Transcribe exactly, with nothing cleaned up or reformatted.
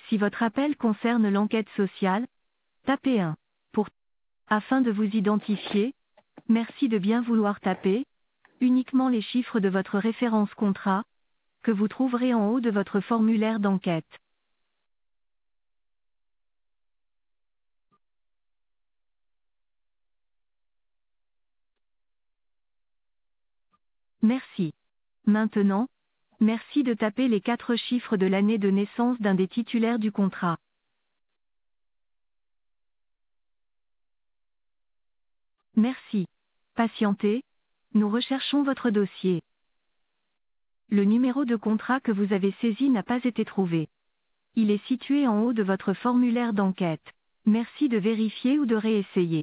Si votre appel concerne l'enquête sociale, tapez un. Pour afin de vous identifier, merci de bien vouloir taper uniquement les chiffres de votre référence contrat, que vous trouverez en haut de votre formulaire d'enquête. Merci. Maintenant, merci de taper les quatre chiffres de l'année de naissance d'un des titulaires du contrat. Merci. Patientez, nous recherchons votre dossier. Le numéro de contrat que vous avez saisi n'a pas été trouvé. Il est situé en haut de votre formulaire d'enquête. Merci de vérifier ou de réessayer.